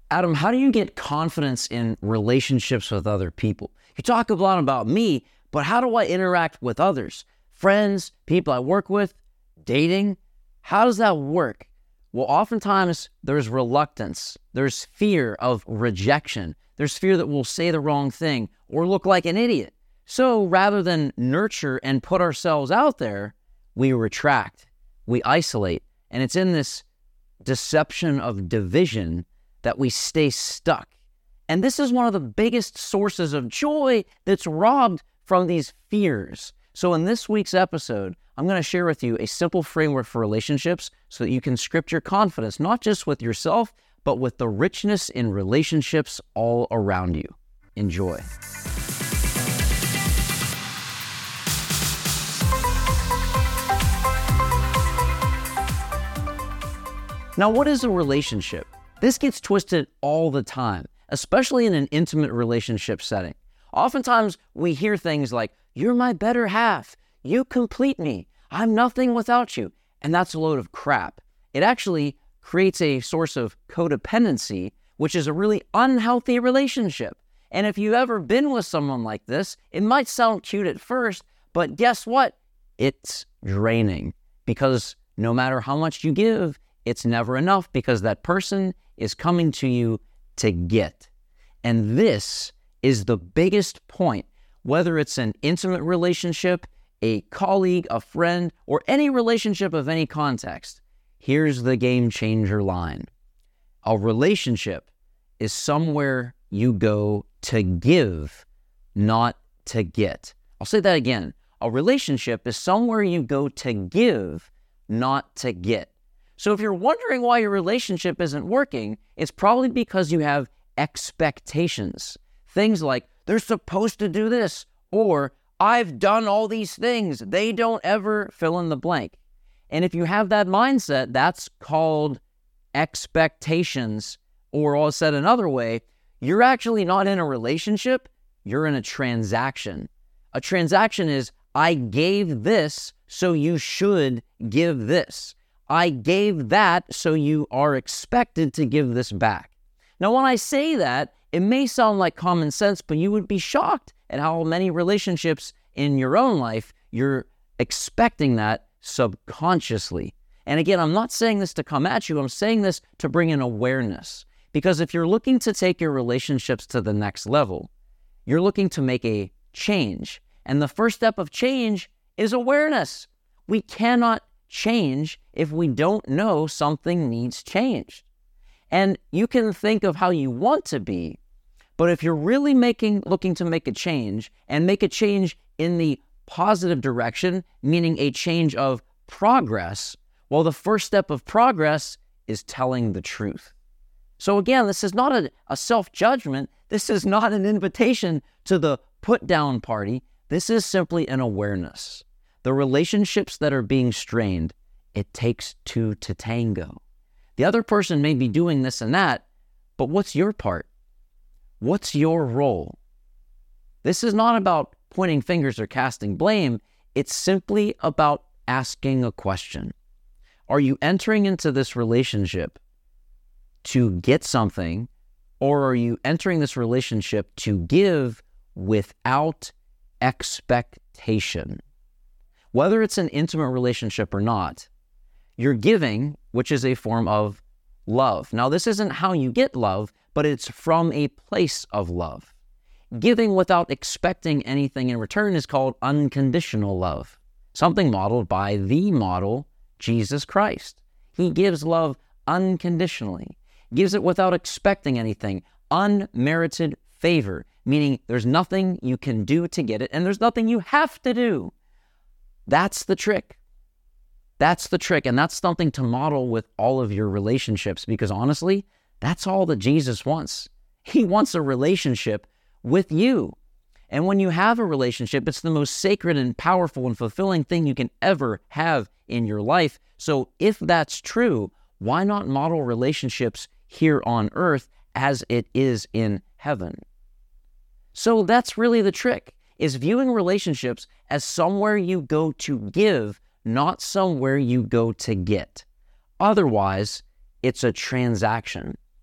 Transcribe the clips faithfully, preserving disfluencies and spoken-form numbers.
Adam, how do you get confidence in relationships with other people? You talk a lot about me, but how do I interact with others? Friends, people I work with, dating? How does that work? Well, oftentimes there's reluctance. There's fear of rejection. There's fear that we'll say the wrong thing or look like an idiot. So rather than nurture and put ourselves out there, we retract, we isolate. And it's in this deception of division that we stay stuck. And this is one of the biggest sources of joy that's robbed from these fears. So in this week's episode, I'm going to share with you a simple framework for relationships so that you can script your confidence, not just with yourself, but with the richness in relationships all around you. Enjoy. Now, what is a relationship? This gets twisted all the time, especially in an intimate relationship setting. Oftentimes, we hear things like, "You're my better half. You complete me. I'm nothing without you." And that's a load of crap. It actually creates a source of codependency, which is a really unhealthy relationship. And if you've ever been with someone like this, it might sound cute at first, but guess what? It's draining, because no matter how much you give, it's never enough, because that person is coming to you to get. And this is the biggest point, whether it's an intimate relationship, a colleague, a friend, or any relationship of any context. Here's the game changer line. A relationship is somewhere you go to give, not to get. I'll say that again. A relationship is somewhere you go to give, not to get. So if you're wondering why your relationship isn't working, it's probably because you have expectations. Things like, they're supposed to do this, or I've done all these things. They don't ever fill in the blank. And if you have that mindset, that's called expectations, or all said another way, you're actually not in a relationship, you're in a transaction. A transaction is, I gave this, so you should give this. I gave that, so you are expected to give this back. Now, when I say that, it may sound like common sense, but you would be shocked at how many relationships in your own life you're expecting that subconsciously. And again, I'm not saying this to come at you. I'm saying this to bring in awareness. Because if you're looking to take your relationships to the next level, you're looking to make a change. And the first step of change is awareness. We cannot change if we don't know something needs changed. And you can think of how you want to be, but if you're really making, looking to make a change, and make a change in the positive direction, meaning a change of progress, well, the first step of progress is telling the truth. So again, this is not a, a self-judgment. This is not an invitation to the put-down party. This is simply an awareness. The relationships that are being strained, it takes two to tango. The other person may be doing this and that, but what's your part? What's your role? This is not about pointing fingers or casting blame. It's simply about asking a question. Are you entering into this relationship to get something, or are you entering this relationship to give without expectation? Whether it's an intimate relationship or not, you're giving, which is a form of love. Now, this isn't how you get love, but it's from a place of love. Giving without expecting anything in return is called unconditional love, something modeled by the model, Jesus Christ. He gives love unconditionally, gives it without expecting anything, unmerited favor, meaning there's nothing you can do to get it, and there's nothing you have to do. That's the trick. That's the trick, and that's something to model with all of your relationships, because honestly, that's all that Jesus wants. He wants a relationship with you. And when you have a relationship, it's the most sacred and powerful and fulfilling thing you can ever have in your life. So if that's true, why not model relationships here on earth as it is in heaven? So that's really the trick, is viewing relationships as somewhere you go to give, not somewhere you go to get. Otherwise, it's a transaction.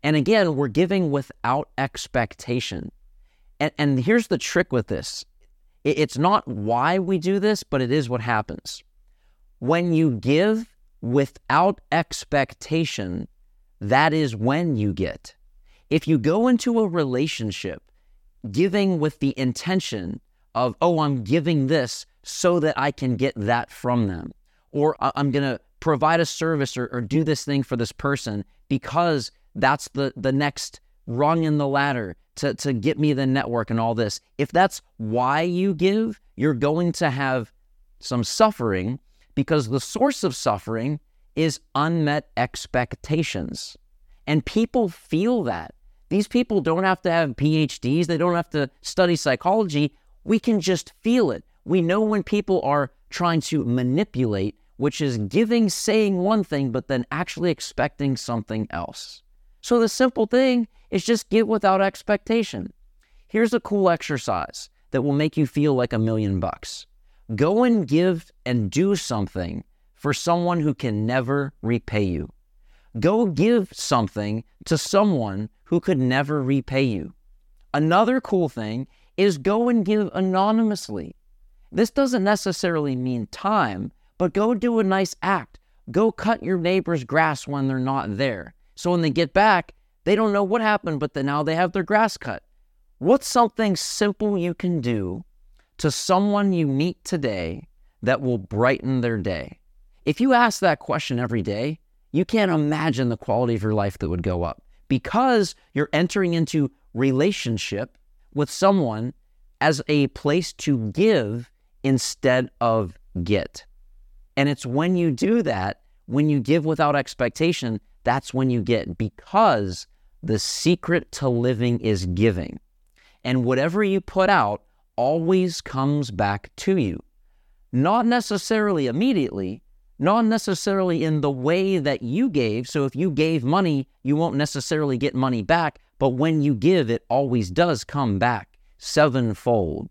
And again, we're giving without expectation. And, and here's the trick with this. It's not why we do this, but it is what happens. When you give without expectation, that is when you get. If you go into a relationship giving with the intention of, oh, I'm giving this so that I can get that from them, or I'm going to provide a service or, or do this thing for this person because that's the, the next rung in the ladder to, to get me the network and all this. If that's why you give, you're going to have some suffering, because the source of suffering is unmet expectations. And people feel that. These people don't have to have P H Ds. They don't have to study psychology. We can just feel it. We know when people are trying to manipulate, which is giving, saying one thing, but then actually expecting something else. So the simple thing is just give without expectation. Here's a cool exercise that will make you feel like a million bucks. Go and give and do something for someone who can never repay you. Go give something to someone who could never repay you. Another cool thing is go and give anonymously. This doesn't necessarily mean time, but go do a nice act. Go cut your neighbor's grass when they're not there. So when they get back, they don't know what happened, but then now they have their grass cut. What's something simple you can do to someone you meet today that will brighten their day? If you ask that question every day, you can't imagine the quality of your life that would go up, because you're entering into relationship with someone as a place to give instead of get. And it's when you do that, when you give without expectation, that's when you get, because the secret to living is giving. And whatever you put out always comes back to you. Not necessarily immediately, not necessarily in the way that you gave. So if you gave money, you won't necessarily get money back, but when you give, it always does come back sevenfold.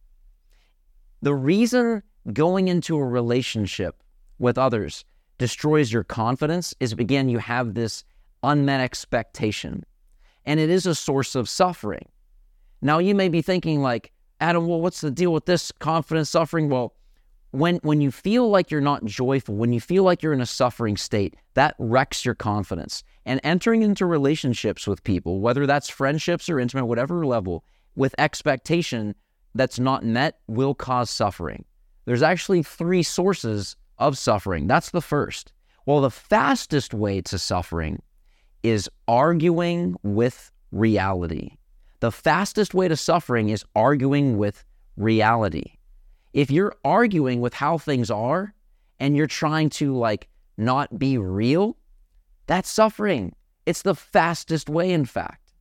The reason going into a relationship with others destroys your confidence is, again, you have this unmet expectation, and it is a source of suffering. Now, you may be thinking like, Adam, well, what's the deal with this confidence suffering? Well, when when you feel like you're not joyful, when you feel like you're in a suffering state, that wrecks your confidence. And entering into relationships with people, whether that's friendships or intimate, whatever level, with expectation that's not met will cause suffering. There's actually three sources of suffering. That's the first. Well, the fastest way to suffering is arguing with reality. The fastest way to suffering is arguing with reality. If you're arguing with how things are and you're trying to like not be real, that's suffering. It's the fastest way, in fact.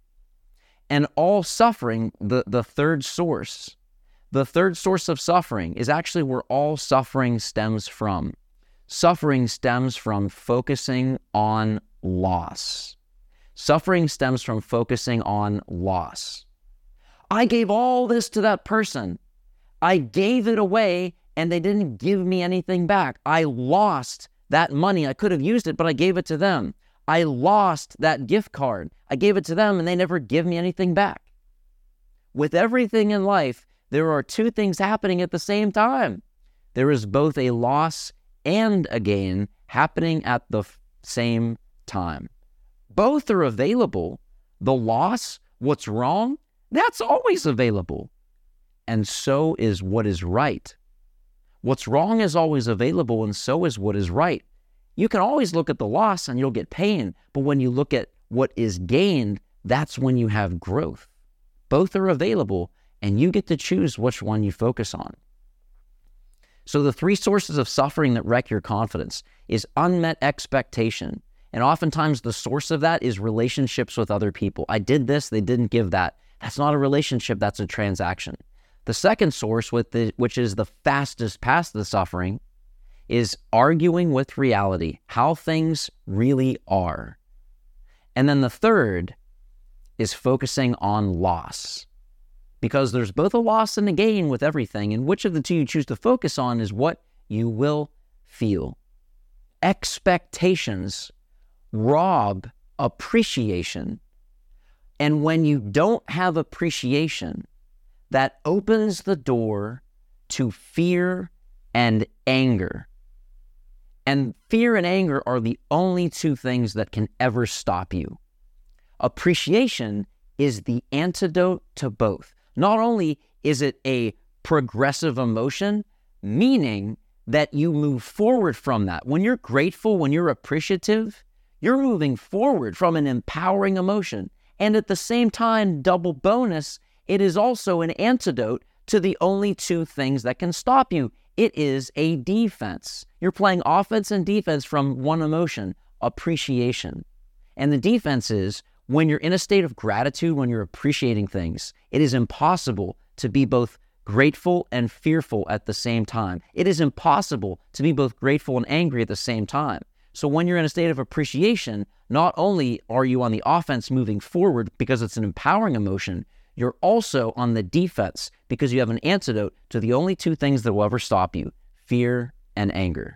And all suffering, the, the third source, the third source of suffering is actually where all suffering stems from. Suffering stems from focusing on loss. Suffering stems from focusing on loss. I gave all this to that person. I gave it away and they didn't give me anything back. I lost that money. I could have used it, but I gave it to them. I lost that gift card. I gave it to them and they never give me anything back. With everything in life, there are two things happening at the same time. There is both a loss and a gain happening at the f- same time. Both are available. The loss, what's wrong, that's always available. And so is what is right. What's wrong is always available, and so is what is right. You can always look at the loss and you'll get pain, but when you look at what is gained, that's when you have growth. Both are available, and you get to choose which one you focus on. So the three sources of suffering that wreck your confidence is unmet expectation. And oftentimes the source of that is relationships with other people. I did this, they didn't give that. That's not a relationship, that's a transaction. The second source, with the, which is the fastest past the suffering, is arguing with reality, how things really are. And then the third is focusing on loss. Because there's both a loss and a gain with everything, and which of the two you choose to focus on is what you will feel. Expectations rob appreciation. And when you don't have appreciation, that opens the door to fear and anger. And fear and anger are the only two things that can ever stop you. Appreciation is the antidote to both. Not only is it a progressive emotion, meaning that you move forward from that. When you're grateful, when you're appreciative, you're moving forward from an empowering emotion. And at the same time, double bonus, it is also an antidote to the only two things that can stop you. It is a defense. You're playing offense and defense from one emotion, appreciation. And the defense is when you're in a state of gratitude, when you're appreciating things, it is impossible to be both grateful and fearful at the same time. It is impossible to be both grateful and angry at the same time. So when you're in a state of appreciation, not only are you on the offense moving forward because it's an empowering emotion, you're also on the defense because you have an antidote to the only two things that will ever stop you, fear and anger.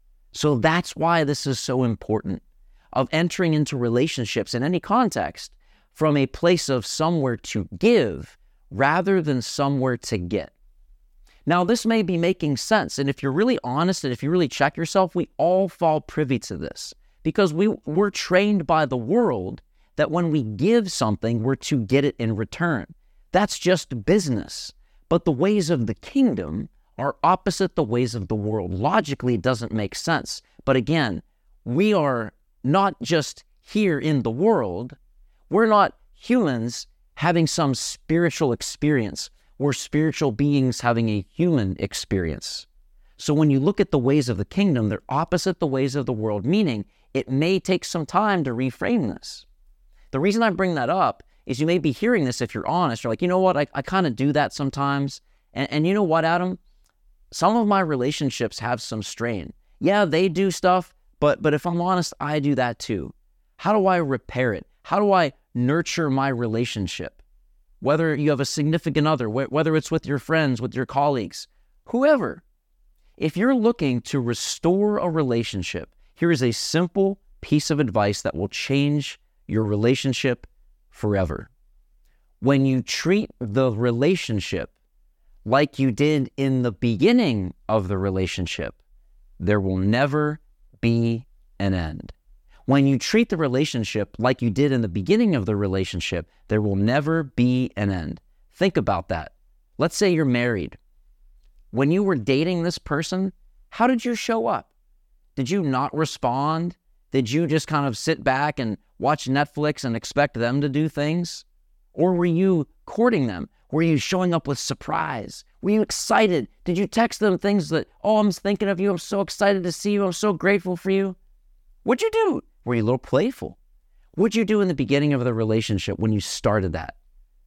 So that's why this is so important, of entering into relationships in any context from a place of somewhere to give rather than somewhere to get. Now, this may be making sense, and if you're really honest and if you really check yourself, we all fall privy to this because we, we're trained by the world that when we give something, we're to get it in return. That's just business. But the ways of the kingdom are opposite the ways of the world. Logically, it doesn't make sense. But again, we are not just here in the world. We're not humans having some spiritual experience. We're spiritual beings having a human experience. So when you look at the ways of the kingdom, they're opposite the ways of the world, meaning it may take some time to reframe this. The reason I bring that up is you may be hearing this if you're honest. You're like, you know what, I, I kind of do that sometimes. And, and you know what, Adam? Some of my relationships have some strain. Yeah, they do stuff, but, but if I'm honest, I do that too. How do I repair it? How do I nurture my relationship? Whether you have a significant other, wh- whether it's with your friends, with your colleagues, whoever. If you're looking to restore a relationship, here is a simple piece of advice that will change your relationship forever. When you treat the relationship like you did in the beginning of the relationship, there will never be an end. When you treat the relationship like you did in the beginning of the relationship, there will never be an end. Think about that. Let's say you're married. When you were dating this person, how did you show up? Did you not respond? Did you just kind of sit back and watch Netflix and expect them to do things? Or were you courting them? Were you showing up with surprise? Were you excited? Did you text them things that, oh, I'm thinking of you, I'm so excited to see you, I'm so grateful for you? What'd you do? Were you a little playful? What'd you do in the beginning of the relationship when you started that?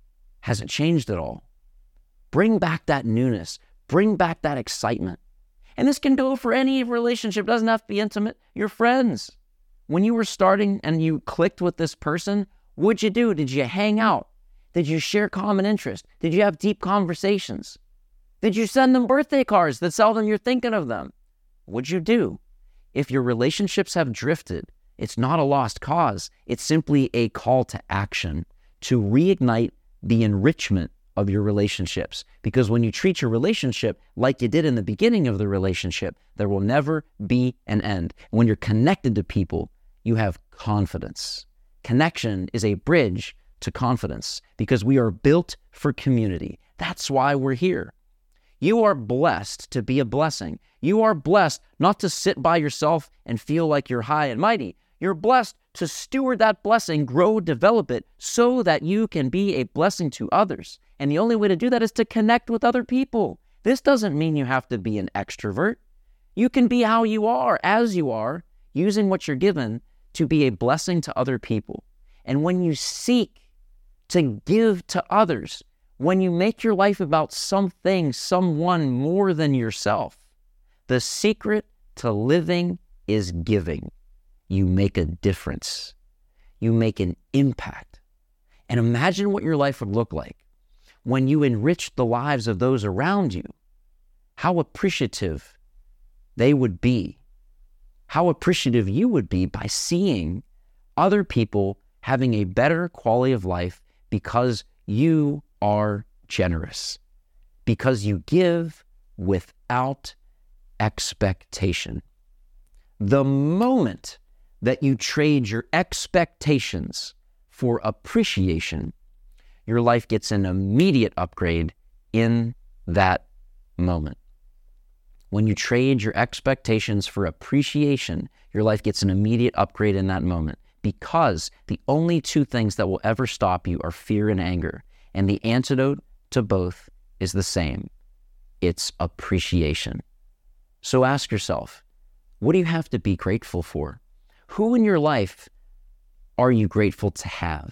Has it changed at all? Bring back that newness. Bring back that excitement. And this can go for any relationship. It doesn't have to be intimate. Your friends. When you were starting and you clicked with this person, what'd you do? Did you hang out? Did you share common interest? Did you have deep conversations? Did you send them birthday cards that tell them you're thinking of them? What'd you do? If your relationships have drifted, it's not a lost cause. It's simply a call to action to reignite the enrichment of your relationships. Because when you treat your relationship like you did in the beginning of the relationship, there will never be an end. When you're connected to people, you have confidence. Connection is a bridge to confidence because we are built for community. That's why we're here. You are blessed to be a blessing. You are blessed not to sit by yourself and feel like you're high and mighty. You're blessed to steward that blessing, grow, develop it, so that you can be a blessing to others. And the only way to do that is to connect with other people. This doesn't mean you have to be an extrovert. You can be how you are, as you are, using what you're given to be a blessing to other people. And when you seek to give to others, when you make your life about something, someone more than yourself, the secret to living is giving. You make a difference. You make an impact. And imagine what your life would look like when you enrich the lives of those around you. How appreciative they would be. How appreciative you would be by seeing other people having a better quality of life because you are generous, because you give without expectation. The moment that you trade your expectations for appreciation, your life gets an immediate upgrade in that moment. When you trade your expectations for appreciation, your life gets an immediate upgrade in that moment, because the only two things that will ever stop you are fear and anger. And the antidote to both is the same. It's appreciation. So ask yourself, what do you have to be grateful for? Who in your life are you grateful to have?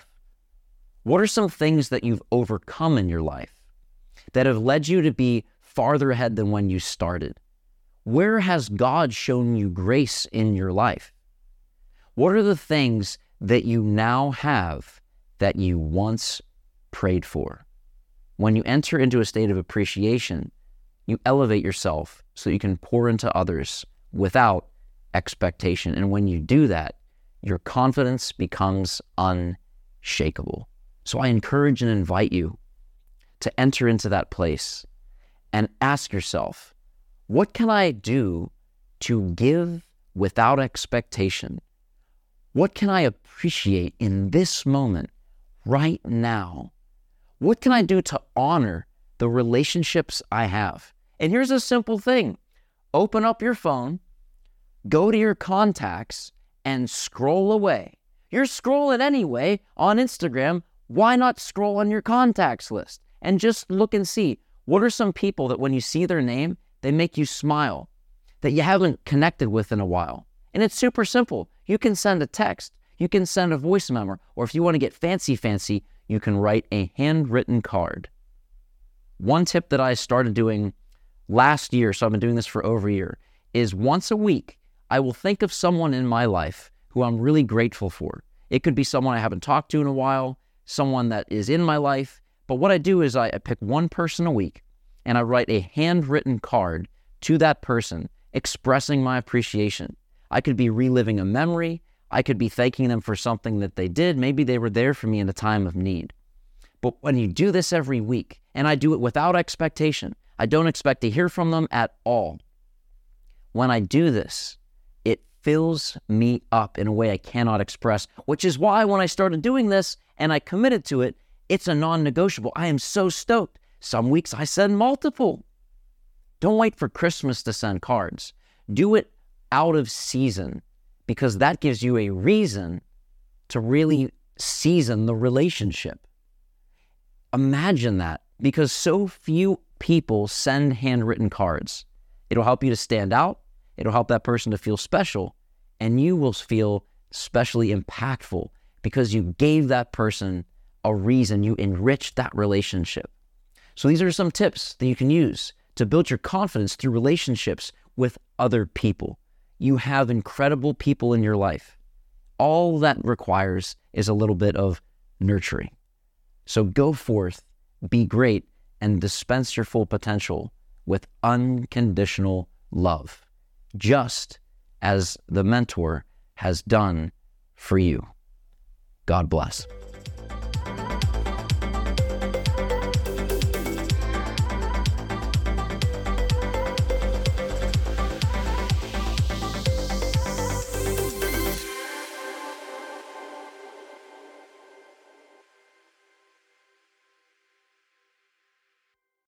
What are some things that you've overcome in your life that have led you to be farther ahead than when you started? Where has God shown you grace in your life? What are the things that you now have that you once prayed for? When you enter into a state of appreciation, you elevate yourself so you can pour into others without expectation. And when you do that, your confidence becomes unshakable. So I encourage and invite you to enter into that place and ask yourself, what can I do to give without expectation? What can I appreciate in this moment, right now? What can I do to honor the relationships I have? And here's a simple thing. Open up your phone, go to your contacts, and scroll away. You're scrolling anyway on Instagram. Why not scroll on your contacts list and just look and see, what are some people that when you see their name, they make you smile, that you haven't connected with in a while? And it's super simple. You can send a text, you can send a voice memo, or if you want to get fancy, fancy, you can write a handwritten card. One tip that I started doing last year, so I've been doing this for over a year, is once a week, I will think of someone in my life who I'm really grateful for. It could be someone I haven't talked to in a while, someone that is in my life. But what I do is I, I pick one person a week and I write a handwritten card to that person expressing my appreciation. I could be reliving a memory. I could be thanking them for something that they did. Maybe they were there for me in a time of need. But when you do this every week, and I do it without expectation, I don't expect to hear from them at all. When I do this, it fills me up in a way I cannot express, which is why when I started doing this and I committed to it, it's a non-negotiable. I am so stoked. Some weeks I send multiple. Don't wait for Christmas to send cards. Do it out of season, because that gives you a reason to really season the relationship. Imagine that, because so few people send handwritten cards. It'll help you to stand out. It'll help that person to feel special, and you will feel specially impactful because you gave that person a reason. You enriched that relationship. So these are some tips that you can use to build your confidence through relationships with other people. You have incredible people in your life. All that requires is a little bit of nurturing. So go forth, be great, and dispense your full potential with unconditional love, just as the mentor has done for you. God bless.